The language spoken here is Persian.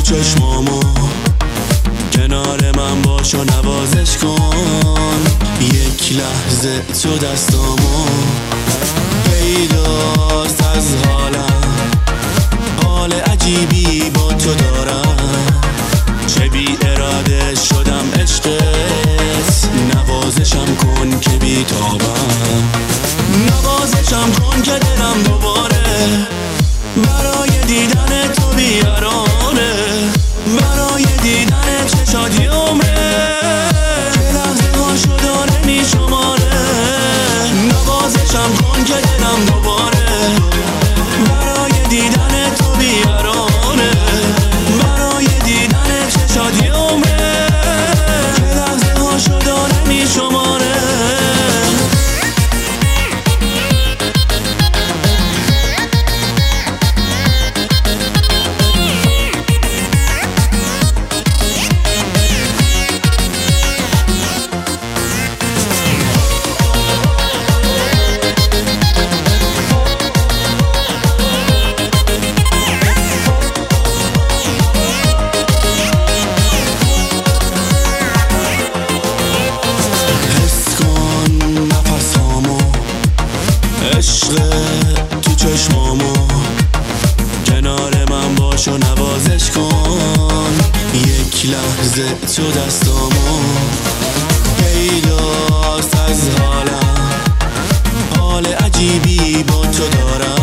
چشمامو، کنار من باش و نوازش کن. یک لحظه تو دستامو، پیداست از حالم، حال عجیبی با تو دارم. چه بی اراده شدم عشقت، نوازشم کن که بی تابم. نوازشم کن که دلم دوباره برای دیدن تو بیارانه، برای دیدن چشات یه عمره، که لحظه ها شدانه می شماره. نوازشم کن که دلم دوباره برای دیدن تو بیارانه، برای دیدن چشات یه عمره، که لحظه ها شدانه می شماره. عشق تو چشمامو، کنار من باش و نوازش کن. یک لحظه تو دستامو، پیداست از حالم، حال عجیبی با تو دارم.